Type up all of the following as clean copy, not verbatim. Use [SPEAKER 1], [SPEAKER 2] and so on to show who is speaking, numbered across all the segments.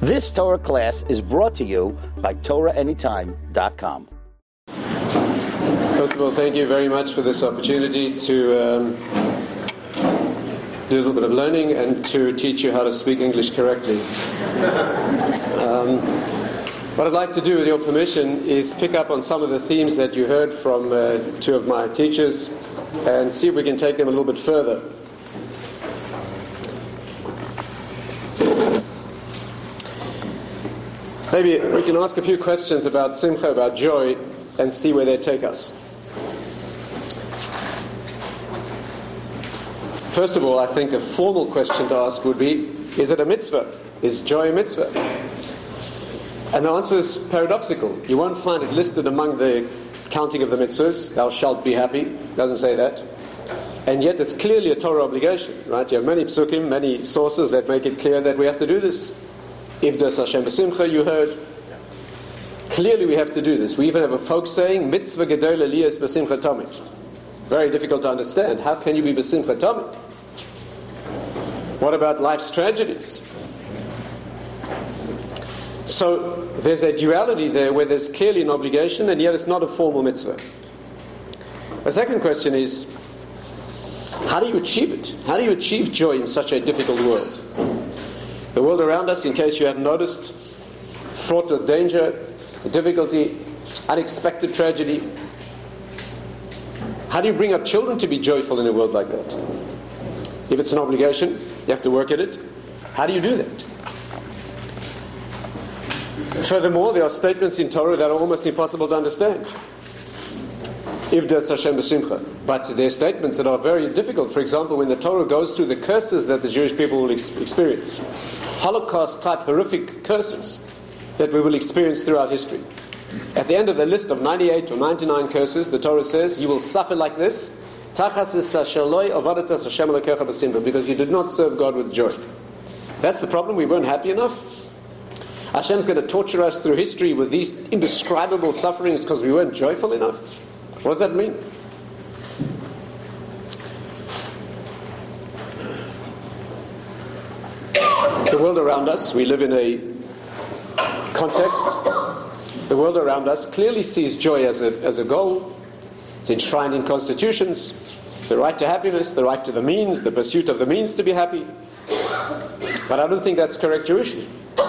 [SPEAKER 1] This Torah class is brought to you by TorahAnytime.com.
[SPEAKER 2] First of all, thank you very much for this opportunity to do a little bit of learning and to teach you how to speak English correctly. What I'd like to do, with your permission, is pick up on some of the themes that you heard from two of my teachers and see if we can take them a little bit further. Maybe we can ask a few questions about simcha, about joy, and see where they take us. First of all, I think a formal question to ask would be, is it a mitzvah? Is joy a mitzvah? And the answer is paradoxical. You won't find it listed among the counting of the mitzvahs. Thou shalt be happy. It doesn't say that. And yet it's clearly a Torah obligation, right? You have many psukim, many sources that make it clear that we have to do this. Ivdas Hashem b'simcha, you heard. Clearly we have to do this. We even have a folk saying, mitzvah gedola liyas b'simcha tamid. Very difficult to understand. How can you be b'simcha tamid? What about life's tragedies? So there's a duality there where there's clearly an obligation and yet it's not a formal mitzvah. The second question is, how do you achieve it? How do you achieve joy in such a difficult world? The world around us, in case you hadn't noticed, fraught with danger, difficulty, unexpected tragedy. How do you bring up children to be joyful in a world like that? If it's an obligation, you have to work at it. How do you do that? Furthermore, there are statements in Torah that are almost impossible to understand. Ivdas Hashem b'simcha. But there are statements that are very difficult. For example, when the Torah goes through the curses that the Jewish people will experience, Holocaust-type horrific curses that we will experience throughout history. At the end of the list of 98 or 99 curses, the Torah says, you will suffer like this, because you did not serve God with joy. That's the problem. We weren't happy enough. Hashem's going to torture us through history with these indescribable sufferings because we weren't joyful enough. What does that mean? The world around us, we live in a context. The world around us clearly sees joy as a goal. It's enshrined in constitutions. The right to happiness, the right to the means, the pursuit of the means to be happy. But I don't think that's correct Jewishness.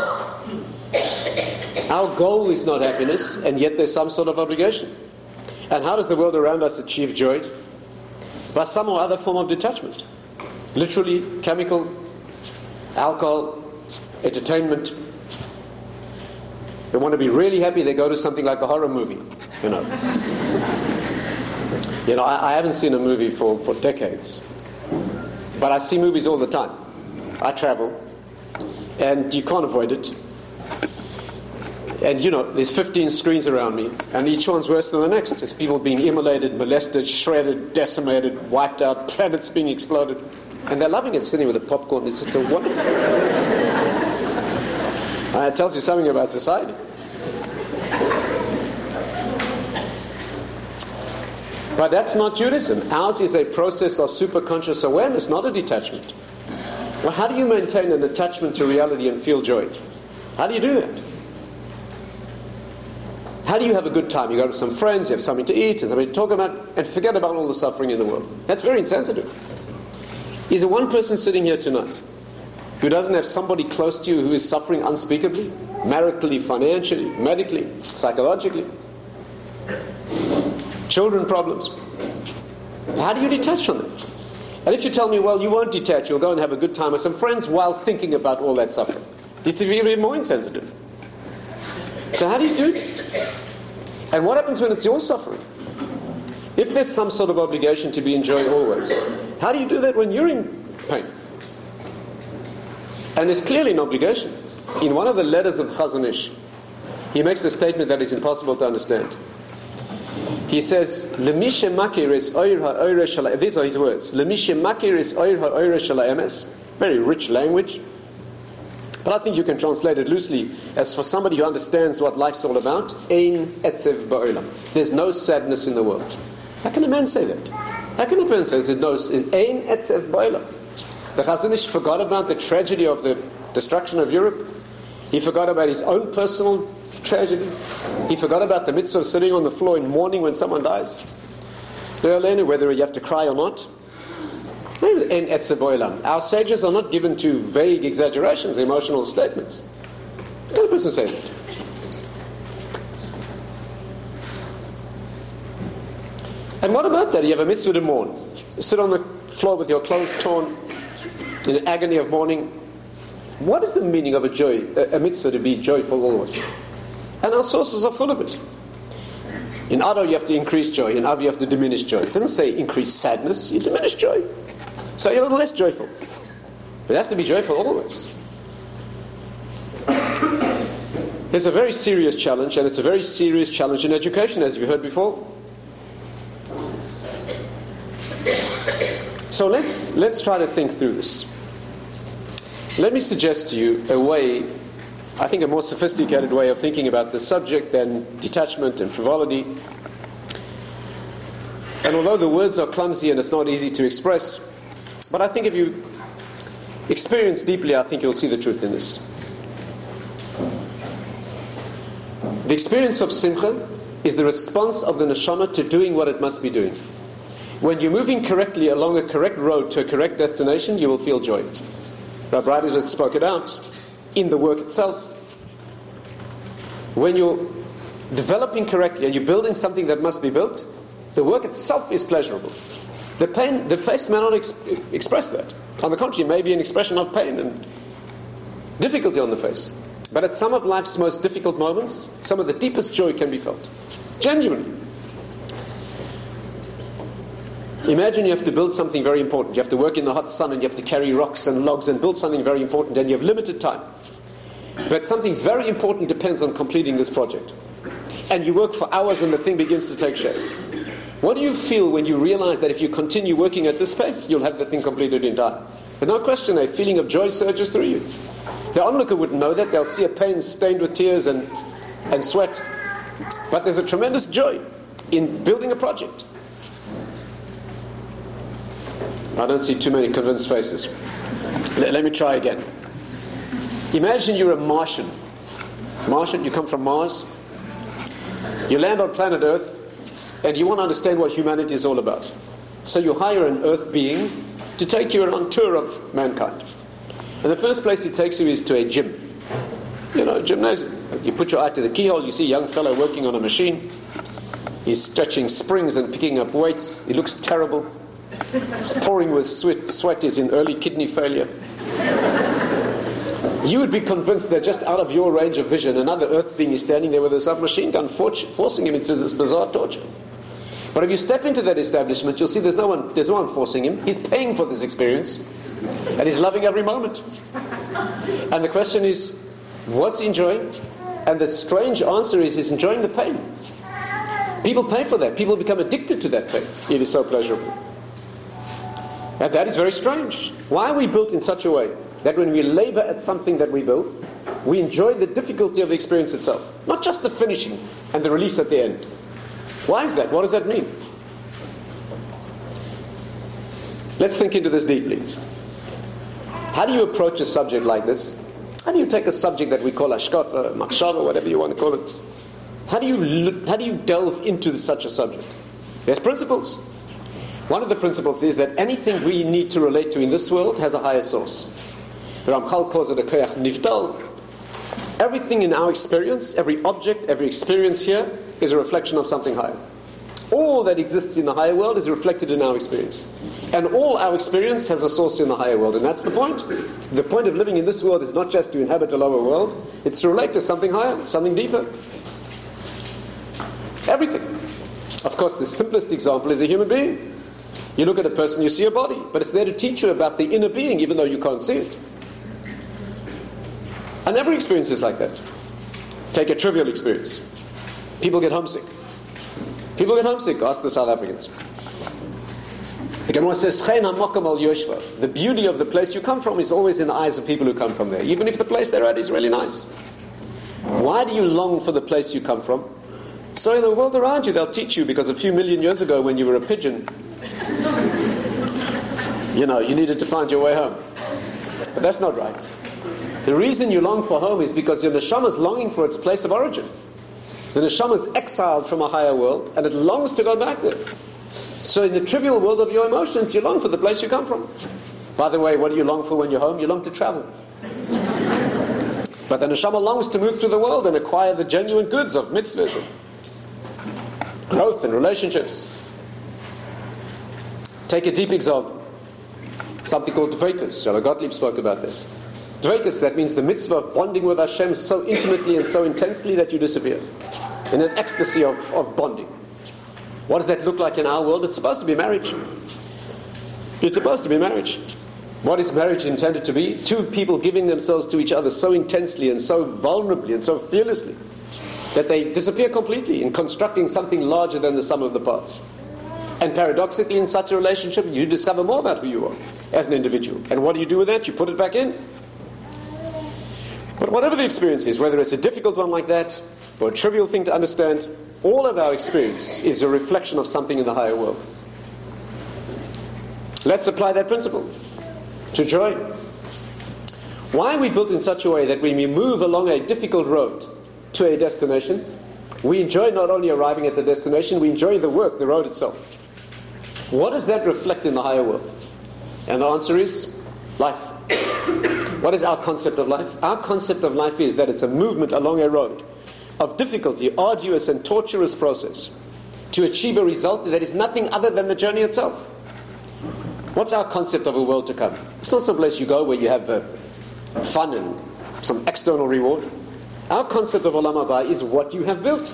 [SPEAKER 2] Our goal is not happiness, and yet there's some sort of obligation. And how does the world around us achieve joy? By some or other form of detachment. Literally, chemical, alcohol, entertainment. They want to be really happy, they go to something like a horror movie. I haven't seen a movie for decades. But I see movies all the time. I travel. And you can't avoid it. And there's 15 screens around me, and each one's worse than the next. There's people being immolated, molested, shredded, decimated, wiped out, planets being exploded. And they're loving it, sitting with the popcorn. It's just a wonderful. It tells you something about society. But that's not Judaism. Ours is a process of superconscious awareness, not a detachment. Well, how do you maintain an attachment to reality and feel joy? How do you do that? How do you have a good time? You go to some friends, you have something to eat, and something to talk about, and forget about all the suffering in the world. That's very insensitive. Is there one person sitting here tonight who doesn't have somebody close to you who is suffering unspeakably? Maritally, financially, medically, psychologically? Children problems? How do you detach from it? And if you tell me, well, you won't detach, you'll go and have a good time with some friends while thinking about all that suffering. It's even more insensitive. So how do you do that? And what happens when it's your suffering? If there's some sort of obligation to be enjoyed always, how do you do that when you're in pain? And there's clearly an obligation. In one of the letters of Chazon Ish, he makes a statement that is impossible to understand. He says, these are his words, very rich language. But I think you can translate it loosely as for somebody who understands what life's all about. Ein etzev ba'olam. There's no sadness in the world. How can a man say that? How can a man say there's no ein etzev ba'olam? The Chazon Ish forgot about the tragedy of the destruction of Europe. He forgot about his own personal tragedy. He forgot about the mitzvah of sitting on the floor in mourning when someone dies. Whether you have to cry or not. Our sages are not given to vague exaggerations, emotional statements. Let the person say that. And what about that? You have a mitzvah to mourn. You sit on the floor with your clothes torn in an agony of mourning. What is the meaning of a mitzvah to be joyful always? And our sources are full of it. In Adar you have to increase joy, in Av you have to diminish joy. It doesn't say increase sadness, you diminish joy. So you're a little less joyful. But you have to be joyful always. It's a very serious challenge, and it's a very serious challenge in education, as you heard before. So let's try to think through this. Let me suggest to you a way, I think a more sophisticated way of thinking about this subject than detachment and frivolity. And although the words are clumsy and it's not easy to express, but I think if you experience deeply, I think you'll see the truth in this. The experience of simcha is the response of the neshama to doing what it must be doing. When you're moving correctly along a correct road to a correct destination, you will feel joy. Rabbi Breitbart spoke it out in the work itself. When you're developing correctly and you're building something that must be built, the work itself is pleasurable. The pain, the face may not express that. On the contrary, it may be an expression of pain and difficulty on the face. But at some of life's most difficult moments, some of the deepest joy can be felt. Genuinely. Imagine you have to build something very important. You have to work in the hot sun and you have to carry rocks and logs and build something very important, and you have limited time. But something very important depends on completing this project. And you work for hours and the thing begins to take shape. What do you feel when you realize that if you continue working at this pace, you'll have the thing completed in time? There's no question a feeling of joy surges through you. The onlooker wouldn't know that. They'll see a pain stained with tears and sweat. But there's a tremendous joy in building a project. I don't see too many convinced faces. Let me try again. Imagine you're a Martian. You come from Mars. You land on planet Earth, and you want to understand what humanity is all about. So you hire an Earth being to take you on tour of mankind. And the first place he takes you is to a gym. A gymnasium. You put your eye to the keyhole, you see a young fellow working on a machine. He's stretching springs and picking up weights. He looks terrible. He's pouring with sweat. He's in early kidney failure. You would be convinced that just out of your range of vision, another Earth being is standing there with a submachine gun forcing him into this bizarre torture. But if you step into that establishment, you'll see there's no one forcing him. He's paying for this experience, and he's loving every moment. And the question is, what's he enjoying? And the strange answer is he's enjoying the pain. People pay for that. People become addicted to that pain. It is so pleasurable. And that is very strange. Why are we built in such a way that when we labor at something that we build, we enjoy the difficulty of the experience itself, not just the finishing and the release at the end? Why is that? What does that mean? Let's think into this deeply. How do you approach a subject like this? How do you take a subject that we call hashkafa, machshava, whatever you want to call it? How do you delve into such a subject? There's principles. One of the principles is that anything we need to relate to in this world has a higher source. The Ramchal calls it a koyach nivdal. Everything in our experience, every object, every experience here is a reflection of something higher. All that exists in the higher world is reflected in our experience. And all our experience has a source in the higher world. And that's the point. The point of living in this world is not just to inhabit a lower world, it's to relate to something higher, something deeper. Everything. Of course, the simplest example is a human being. You look at a person, you see a body, but it's there to teach you about the inner being, even though you can't see it. And every experience is like that. Take a trivial experience. People get homesick. People get homesick. Ask the South Africans. The Gemara says, the beauty of the place you come from is always in the eyes of people who come from there, even if the place they're at is really nice. Why do you long for the place you come from? So in the world around you, they'll teach you, because a few million years ago when you were a pigeon, you needed to find your way home. But that's not right. The reason you long for home is because your neshama is longing for its place of origin. The neshama is exiled from a higher world, and it longs to go back there. So in the trivial world of your emotions, you long for the place you come from. By the way, what do you long for when you're home? You long to travel. But the neshama longs to move through the world and acquire the genuine goods of mitzvahs, and growth and relationships. Take a deep example. Something called Dveikus. Rabbi Gottlieb spoke about that. Dveikus, that means the mitzvah of bonding with Hashem so intimately and so intensely that you disappear. In an ecstasy of bonding. What does that look like in our world? It's supposed to be marriage. It's supposed to be marriage. What is marriage intended to be? Two people giving themselves to each other so intensely and so vulnerably and so fearlessly that they disappear completely in constructing something larger than the sum of the parts. And paradoxically, in such a relationship, you discover more about who you are as an individual. And what do you do with that? You put it back in. But whatever the experience is, whether it's a difficult one like that or a trivial thing to understand, all of our experience is a reflection of something in the higher world. Let's apply that principle to joy. Why are we built in such a way that when we move along a difficult road to a destination, we enjoy not only arriving at the destination, we enjoy the work, the road itself? What does that reflect in the higher world? And the answer is life. What is our concept of life? Our concept of life is that it's a movement along a road of difficulty, arduous and torturous process to achieve a result that is nothing other than the journey itself. What's our concept of a world to come? It's not some place you go where you have fun and some external reward. Our concept of Olam Haba is what you have built.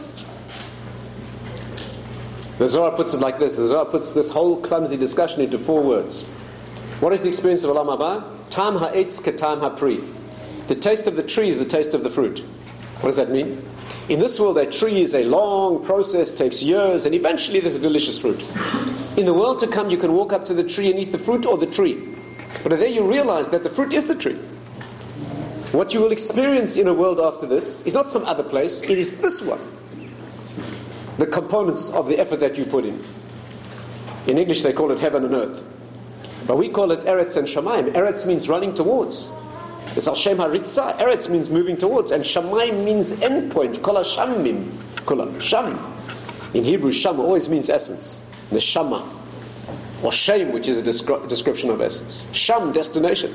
[SPEAKER 2] The Zohar puts it like this. The Zohar puts this whole clumsy discussion into 4 words. What is the experience of Olam Haba? Tam ha'etz ketam ha'pri. The taste of the tree is the taste of the fruit. What does that mean? In this world, a tree is a long process, takes years, and eventually there's a delicious fruit. In the world to come, you can walk up to the tree and eat the fruit or the tree. But there you realize that the fruit is the tree. What you will experience in a world after this is not some other place, it is this one. The components of the effort that you put in. In English they call it heaven and earth. But we call it Eretz and Shamayim. Eretz means running towards. It's Al Shem HaRitzah. Eretz means moving towards. And Shamayim means endpoint. Kol HaShamim. Kol Sham. In Hebrew, Sham always means essence. Neshama. Or Shem, which is a description of essence. Sham, destination.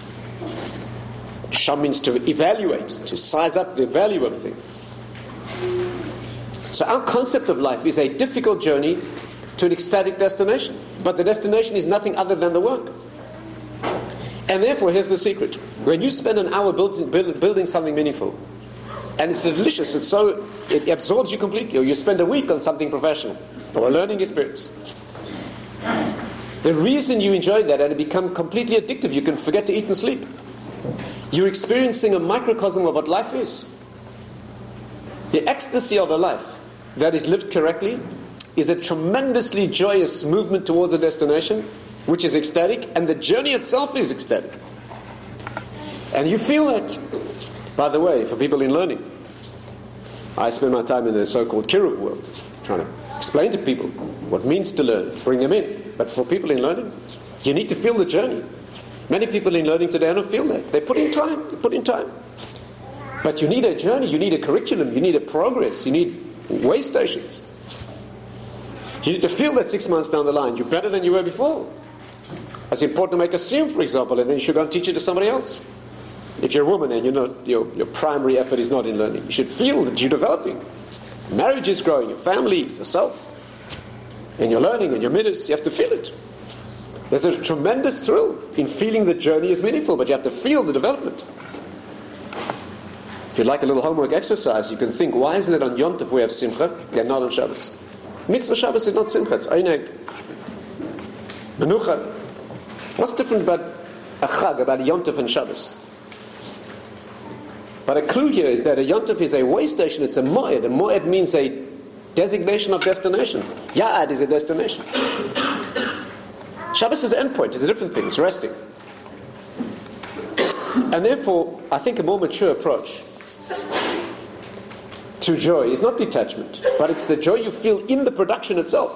[SPEAKER 2] Sham means to evaluate, to size up the value of a thing. So our concept of life is a difficult journey to an ecstatic destination. But the destination is nothing other than the work. And therefore, here's the secret. When you spend an hour building something meaningful, and it's delicious, it absorbs you completely, or you spend a week on something professional, or a learning experience, the reason you enjoy that and it becomes completely addictive, you can forget to eat and sleep. You're experiencing a microcosm of what life is. The ecstasy of a life that is lived correctly is a tremendously joyous movement towards a destination, which is ecstatic, and the journey itself is ecstatic. And you feel that. By the way, for people in learning, I spend my time in the so-called Kiruv world, trying to explain to people what it means to learn, bring them in. But for people in learning, you need to feel the journey. Many people in learning today don't feel that. They put in time. But you need a journey, you need a curriculum, you need a progress, you need way stations. You need to feel that 6 months down the line, you're better than you were before. It's important to make a siyum, for example, and then you should go and teach it to somebody else. If you're a woman and your primary effort is not in learning, you should feel that you're developing. Marriage is growing, your family, yourself. And you're learning and your minutes, you have to feel it. There's a tremendous thrill in feeling the journey is meaningful, but you have to feel the development. If you'd like a little homework exercise, you can think, why isn't it on Yom Tov we have Simcha and not on Shabbos? Mitzvah Shabbos is not Simcha, it's Eineg. Menucha. What's different about a Chag, about a Yom Tov and Shabbos? But a clue here is that a Yom Tov is a way station, it's a Moed. A Moed means a designation of destination. Ya'ad is a destination. Shabbos is an endpoint, it's a different thing, it's resting. And therefore, I think a more mature approach to joy is not detachment, but it's the joy you feel in the production itself.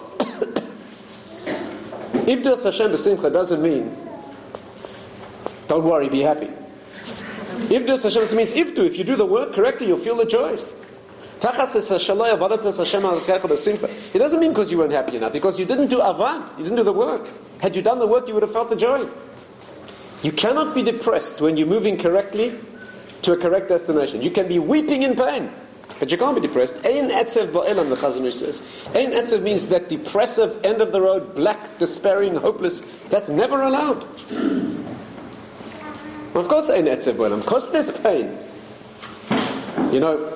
[SPEAKER 2] Ibdas Hashem b'simcha doesn't mean don't worry, be happy. Ivdu Hashem means ivdu. If you do the work correctly, you'll feel the joy. It doesn't mean because you weren't happy enough, because you didn't do avad, you didn't do the work. Had you done the work, you would have felt the joy. You cannot be depressed when you're moving correctly to a correct destination. You can be weeping in pain, but you can't be depressed. Ein etzev ba'elam, the Chazon Ish says. Ein etzev means that depressive, end of the road, black, despairing, hopeless. That's never allowed. Of course, ein etzev ba'elam. Of course, there's pain. You know,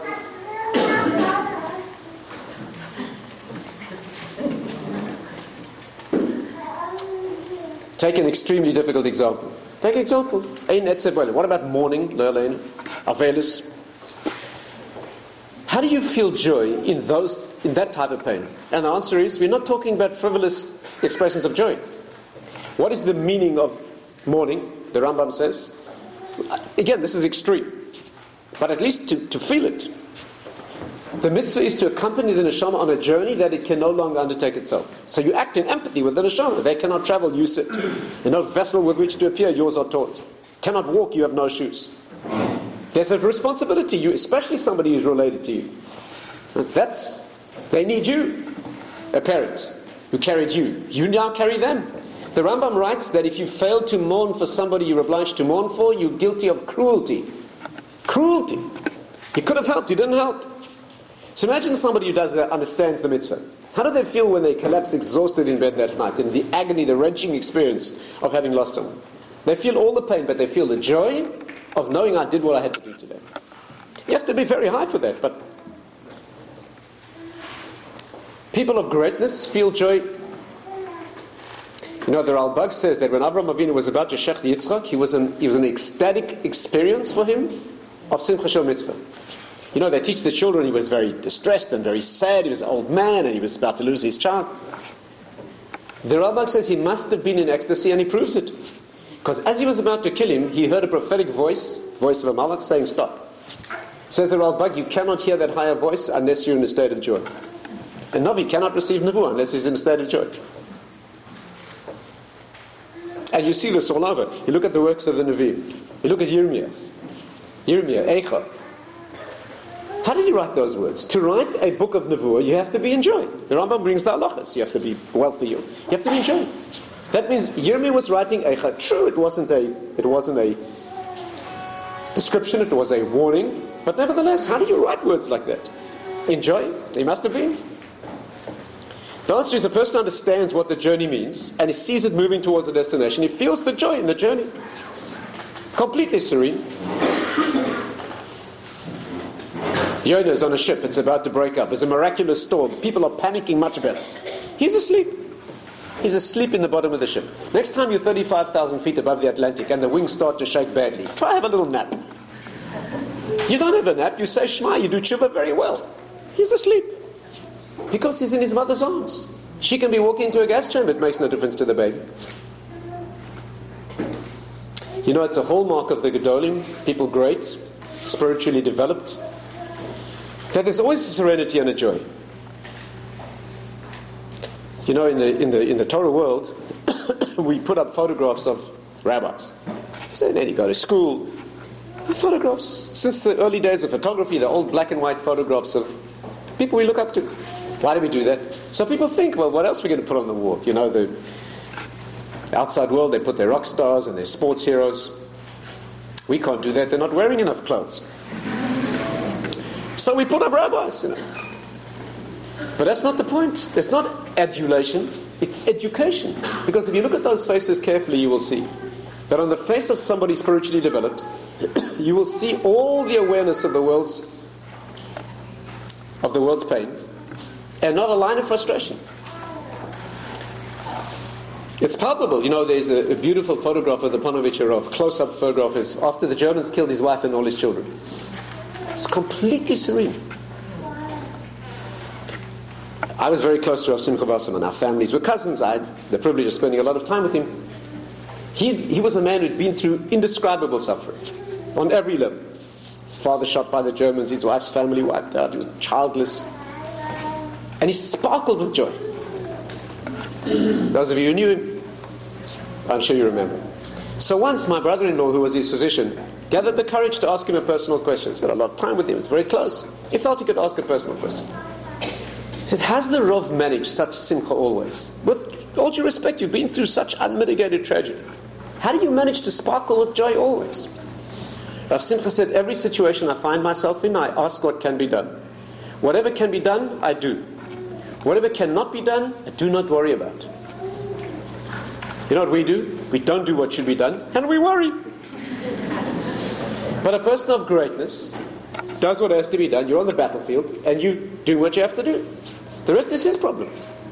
[SPEAKER 2] take an extremely difficult example. Take an example. Ein etzev ba'elam. What about mourning, le'aleinu, avelis? How do you feel joy in that type of pain? And the answer is, we're not talking about frivolous expressions of joy. What is the meaning of mourning? The Rambam says. Again, this is extreme, but at least to feel it. The mitzvah is to accompany the neshama on a journey that it can no longer undertake itself. So you act in empathy with the neshama. They cannot travel, you sit. There's no vessel with which to appear, yours are taught. Cannot walk, you have no shoes. There's a responsibility, you, especially somebody who's related to you. They need you, a parent who carried you. You now carry them. The Rambam writes that if you fail to mourn for somebody you're obliged to mourn for, you're guilty of cruelty. Cruelty. You could have helped, you didn't help. So imagine somebody who does that, understands the mitzvah. How do they feel when they collapse exhausted in bed that night, in the agony, the wrenching experience of having lost someone? They feel all the pain, but they feel the joy of knowing I did what I had to do today. You have to be very high for that, but people of greatness feel joy. You know, the Ralbag says that when Avraham Avinu was about to shech Yitzchak, he was an ecstatic experience for him of Simcha Shel Mitzvah. You know, they teach the children he was very distressed and very sad. He was an old man and he was about to lose his child. The Ralbag says he must have been in ecstasy, and he proves it. Because as he was about to kill him, he heard a prophetic voice of a malach, saying, stop. Says the Ralbag, you cannot hear that higher voice unless you're in a state of joy. A Navi cannot receive Nevuah unless he's in a state of joy. And you see this all over. You look at the works of the Nevi'im. You look at Yirmiyah, Eicha. How did he write those words? To write a book of Nevuah, you have to be in joy. The Rambam brings the halachas. You have to be wealthy. You have to be in joy. That means Yirmiyah was writing Eicha. True, it wasn't a description, it was a warning. But nevertheless, how do you write words like that? In joy? He must have been. The answer is, a person understands what the journey means, and he sees it moving towards a destination. He feels the joy in the journey. Completely serene. Yonah is on a ship, it's about to break up. There's a miraculous storm. People are panicking much better. He's asleep. He's asleep in the bottom of the ship. Next time you're 35,000 feet above the Atlantic and the wings start to shake badly, try have a little nap. You don't have a nap, you say Shema, you do tshuva very well. He's asleep. Because he's in his mother's arms. She can be walking into a gas chamber, it makes no difference to the baby. You know, it's a hallmark of the Gedolim, people great, spiritually developed, that there's always a serenity and a joy. You know, in the Torah world, we put up photographs of rabbis. So then you go to school, photographs. Since the early days of photography, the old black and white photographs of people we look up to. Why do we do that? So people think, well, what else are we going to put on the wall? You know, the outside world, they put their rock stars and their sports heroes. We can't do that. They're not wearing enough clothes. So we put up rabbis, you know. But that's not the point. It's not adulation, it's education. Because if you look at those faces carefully, you will see that on the face of somebody spiritually developed, you will see all the awareness of the world's pain, and not a line of frustration. It's palpable. You know, there's a beautiful photograph of the Panovich, close-up photograph, is after the Germans killed his wife and all his children. It's completely serene. I was very close to Rav Simcha Wasserman. Our families were cousins. I had the privilege of spending a lot of time with him. He was a man who'd been through indescribable suffering on every level. His father shot by the Germans, his wife's family wiped out, he was childless. And he sparkled with joy. Those of you who knew him, I'm sure you remember. So once my brother-in-law, who was his physician, gathered the courage to ask him a personal question. Spent a lot of time with him, it's very close. He felt he could ask a personal question. He said, has the Rav managed such simcha always? With all due respect, you've been through such unmitigated tragedy. How do you manage to sparkle with joy always? Rav Simcha said, every situation I find myself in, I ask what can be done. Whatever can be done, I do. Whatever cannot be done, I do not worry about. You know what we do? We don't do what should be done, and we worry. But a person of greatness does what has to be done. You're on the battlefield, and you do what you have to do. The rest is his problem.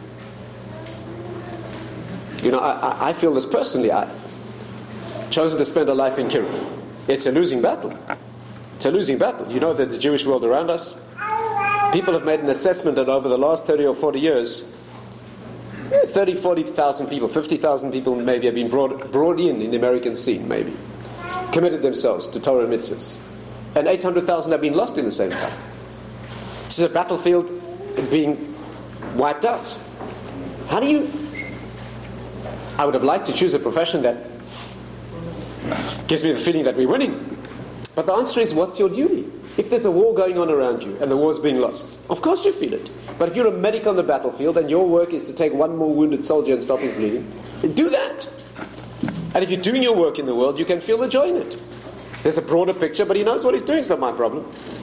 [SPEAKER 2] You know, I feel this personally. I've chosen to spend a life in Kiruv. It's a losing battle. It's a losing battle. You know that the Jewish world around us, people have made an assessment that over the last 30 or 40 years, 30, 40,000 people, 50,000 people maybe have been brought in the American scene, maybe. Committed themselves to Torah and mitzvahs. And 800,000 have been lost in the same time. This is a battlefield being wiped out. How do you... I would have liked to choose a profession that gives me the feeling that we're winning. But the answer is, what's your duty? If there's a war going on around you and the war's being lost, of course you feel it. But if you're a medic on the battlefield and your work is to take one more wounded soldier and stop his bleeding, do that. And if you're doing your work in the world, you can feel the joy in it. There's a broader picture, but he knows what he's doing. It's not my problem.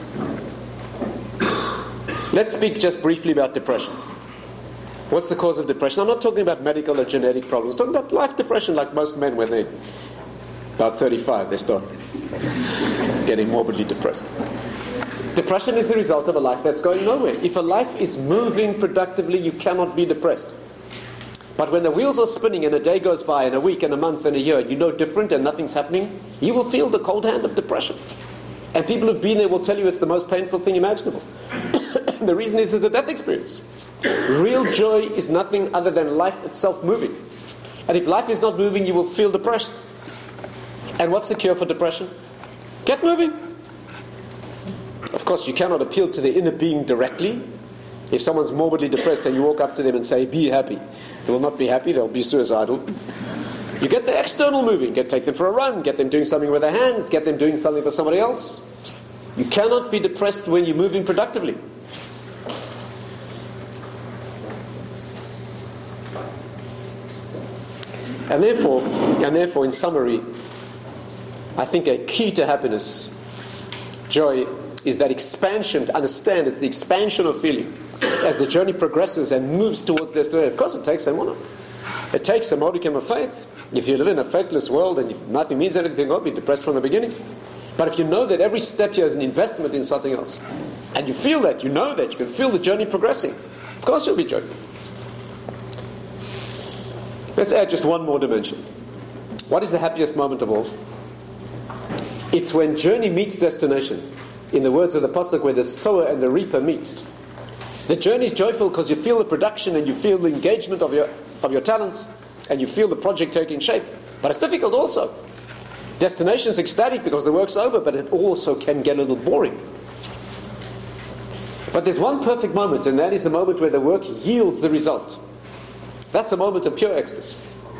[SPEAKER 2] Let's speak just briefly about depression. What's the cause of depression? I'm not talking about medical or genetic problems. I'm talking about life depression, like most men when they're about 35, they start getting morbidly depressed. Depression is the result of a life that's going nowhere. If a life is moving productively, you cannot be depressed. But when the wheels are spinning and a day goes by and a week and a month and a year, you know different and nothing's happening, you will feel the cold hand of depression. And people who've been there will tell you it's the most painful thing imaginable. The reason is it's a death experience. Real joy is nothing other than life itself moving. And if life is not moving, you will feel depressed. And what's the cure for depression? Get moving. Of course, you cannot appeal to their inner being directly. If someone's morbidly depressed and you walk up to them and say, be happy, they will not be happy, they'll be suicidal. You get the external moving, take them for a run, get them doing something with their hands, get them doing something for somebody else. You cannot be depressed when you're moving productively. And therefore, in summary, I think a key to happiness, joy, is that expansion, to understand it's the expansion of feeling as the journey progresses and moves towards destination. Of course it takes someone. It takes a modicum of faith. If you live in a faithless world and nothing means anything, you'll be depressed from the beginning. But if you know that every step here is an investment in something else, and you feel that, you know that, you can feel the journey progressing, of course you'll be joyful. Let's add just one more dimension. What is the happiest moment of all? It's when journey meets destination. In the words of the Pasuk, where the sower and the reaper meet. The journey is joyful because you feel the production and you feel the engagement of your talents and you feel the project taking shape. But it's difficult also. Destination is ecstatic because the work's over, but it also can get a little boring. But there's one perfect moment, and that is the moment where the work yields the result. That's a moment of pure ecstasy.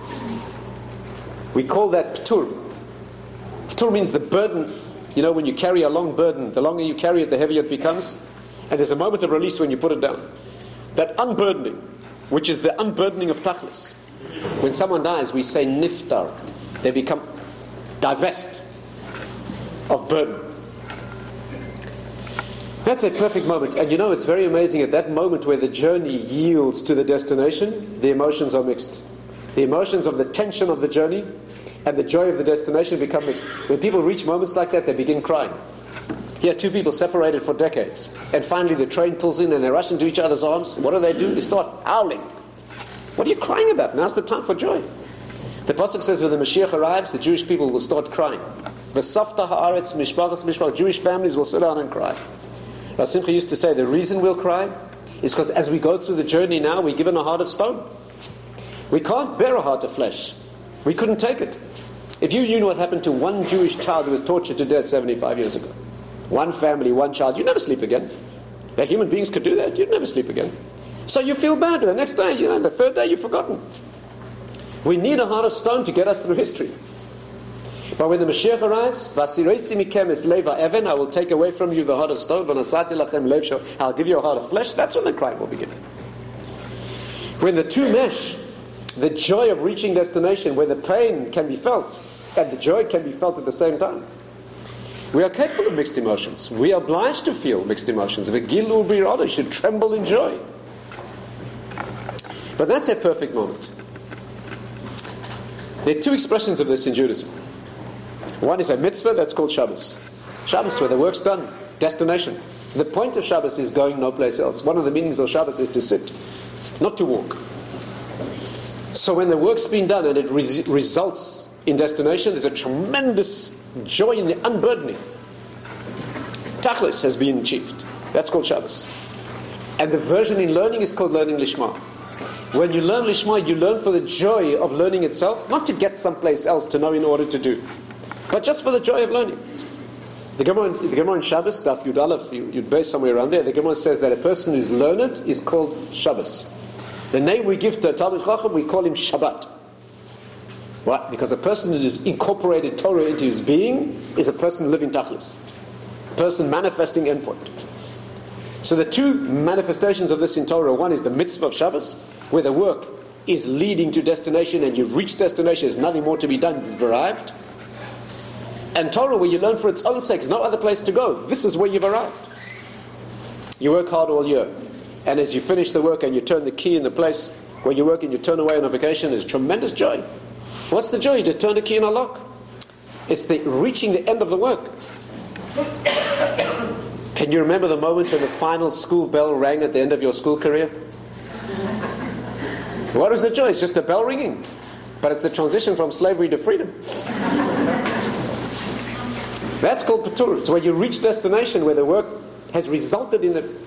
[SPEAKER 2] We call that ptur. Ptur means the burden. You know, when you carry a long burden, the longer you carry it, the heavier it becomes. And there's a moment of release when you put it down. That unburdening, which is the unburdening of tachlis. When someone dies, we say niftar. They become divest of burden. That's a perfect moment. And you know, it's very amazing at that moment where the journey yields to the destination, the emotions are mixed. The emotions of the tension of the journey and the joy of the destination become mixed. When people reach moments like that, they begin crying. Here, two people separated for decades, and finally the train pulls in and they rush into each other's arms. What do? They start howling. What are you crying about? Now's the time for joy. The Pasuk says when the Mashiach arrives, the Jewish people will start crying. V'safta ha'aretz mishpachas mishpach. Jewish families will sit down and cry. Rav Simcha used to say the reason we'll cry is because as we go through the journey now, we're given a heart of stone. We can't bear a heart of flesh. We couldn't take it. If you knew what happened to one Jewish child who was tortured to death 75 years ago, one family, one child, you'd never sleep again. That human beings could do that, you'd never sleep again. So you feel bad. The next day, the third day, you've forgotten. We need a heart of stone to get us through history. But when the Mashiach arrives, "Vasireisi mikem es leva even," I will take away from you the heart of stone, "V'nasati lachem lev shel," I'll give you a heart of flesh. That's when the crying will begin. When the two mesh, the joy of reaching destination, where the pain can be felt and the joy can be felt at the same time. We are capable of mixed emotions. We are obliged to feel mixed emotions. V'gilu b'irada, you should tremble in joy. But that's a perfect moment. There are two expressions of this in Judaism. One is a mitzvah, that's called Shabbos. Shabbos, where the work's done, destination. The point of Shabbos is going no place else. One of the meanings of Shabbos is to sit, not to walk. So when the work's been done and it results in destination, there's a tremendous joy in the unburdening. Tachlis has been achieved. That's called Shabbos. And the version in learning is called learning Lishma. When you learn Lishma, you learn for the joy of learning itself, not to get someplace else to know in order to do, but just for the joy of learning. The Gemara in Shabbos, Daf Yud Aleph, you'd base somewhere around there, the Gemara says that a person who's learned is called Shabbos. The name we give to a Talmid Chacham, we call him Shabbat. Why? Because a person who has incorporated Torah into his being is a person living Tachlis, a person manifesting endpoint. So the two manifestations of this in Torah, one is the mitzvah of Shabbos, where the work is leading to destination and you reach destination, there's nothing more to be done, you've arrived. And Torah, where you learn for its own sake, there's no other place to go. This is where you've arrived. You work hard all year. And as you finish the work and you turn the key in the place where you work and you turn away on a vacation, there's tremendous joy. What's the joy? You just turn the key in a lock. It's the reaching the end of the work. Can you remember the moment when the final school bell rang at the end of your school career? What is the joy? It's just a bell ringing. But it's the transition from slavery to freedom. That's called Patur. It's where you reach destination, where the work has resulted in the...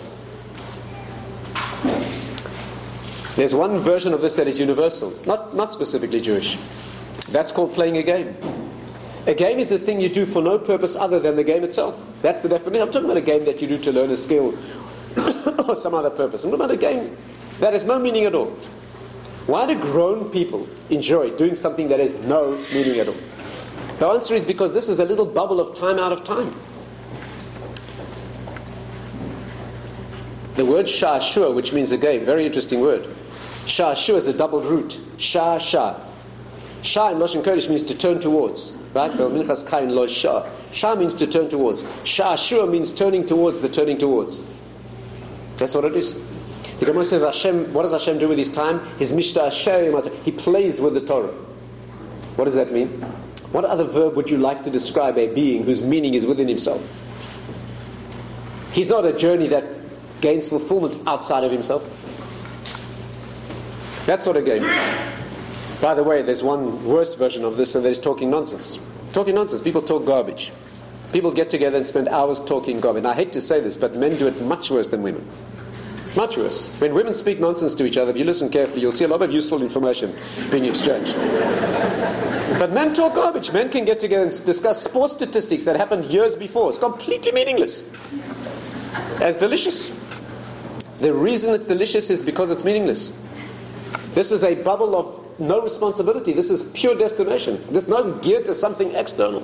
[SPEAKER 2] There's one version of this that is universal, not specifically Jewish. That's called playing a game. A game is a thing you do for no purpose other than the game itself. That's the definition. I'm talking about a game that you do to learn a skill or some other purpose. I'm talking about a game that has no meaning at all. Why do grown people enjoy doing something that has no meaning at all? The answer is because this is a little bubble of time out of time. The word sha'ashua, which means a game, very interesting word. Sha'ashua is a doubled root. Sha'asha. Sha in Lashon Kodesh means to turn towards. Right? Sha means to turn towards. Sha'ashua means turning towards the turning towards. That's what it is. The Gemara says, Hashem, what does Hashem do with his time? His mishta'asheh, he plays with the Torah. What does that mean? What other verb would you like to describe a being whose meaning is within himself? He's not a journey that gains fulfillment outside of himself. That's what a game is. By the way, there's one worse version of this, and that is talking nonsense. Talking nonsense. People talk garbage. People get together and spend hours talking garbage. And I hate to say this, but men do it much worse than women. Much worse. When women speak nonsense to each other, if you listen carefully, you'll see a lot of useful information being exchanged. But men talk garbage. Men can get together and discuss sports statistics that happened years before. It's completely meaningless. As delicious. The reason it's delicious is because it's meaningless. This is a bubble of no responsibility. This is pure destination. This is not geared to something external.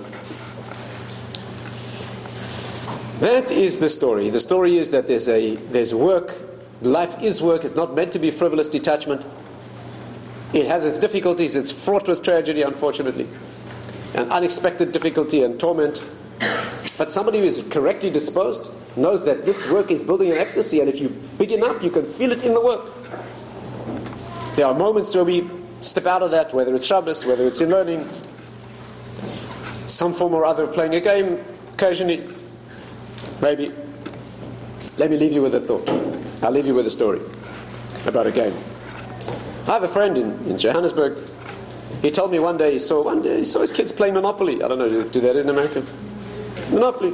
[SPEAKER 2] That is the story. The story is that there's work. Life is work. It's not meant to be frivolous detachment. It has its difficulties. It's fraught with tragedy, unfortunately, and unexpected difficulty and torment. But somebody who is correctly disposed knows that this work is building an ecstasy, and if you're big enough, you can feel it in the work. There are moments where we step out of that, whether it's Shabbos, whether it's in learning, some form or other of playing a game, occasionally, maybe. Let me leave you with a thought. I'll leave you with a story about a game. I have a friend in Johannesburg. He told me one day he saw his kids playing Monopoly. I don't know, do that in America? Monopoly.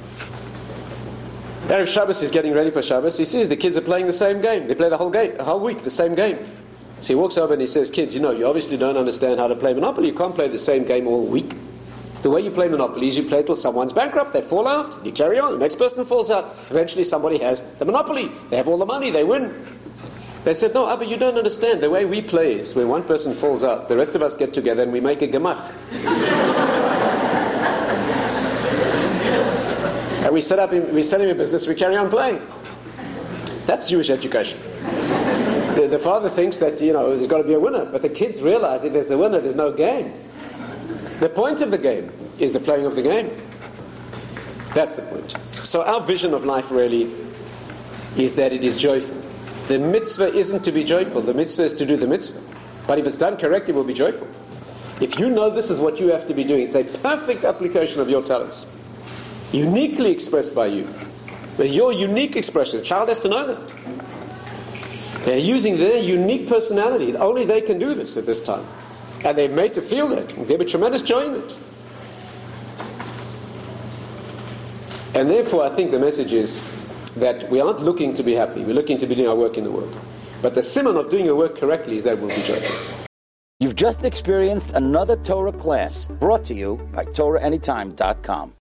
[SPEAKER 2] Erev Shabbos is getting ready for Shabbos. He sees the kids are playing the same game. They play the whole week, the same game. So he walks over and he says, kids, you obviously don't understand how to play Monopoly. You can't play the same game all week. The way you play Monopoly is you play till someone's bankrupt, they fall out, you carry on, the next person falls out. Eventually somebody has the Monopoly. They have all the money, they win. They said, no, Abba, you don't understand. The way we play is when one person falls out, the rest of us get together and we make a gemach. And we set him a business, we carry on playing. That's Jewish education. The father thinks that, there's got to be a winner, but the kids realize if there's a winner, there's no game. The point of the game is the playing of the game. That's the point. So our vision of life really is that it is joyful. The mitzvah isn't to be joyful, the mitzvah is to do the mitzvah. But if it's done correctly, it will be joyful. If you know this is what you have to be doing, it's a perfect application of your talents, uniquely expressed by you. But your unique expression, the child has to know that. They're using their unique personality. Only they can do this at this time. And they're made to feel that. They have a tremendous joy in it. And therefore, I think the message is that we aren't looking to be happy. We're looking to be doing our work in the world. But the simon of doing your work correctly is that we'll be joyful.
[SPEAKER 1] You've just experienced another Torah class brought to you by TorahAnytime.com.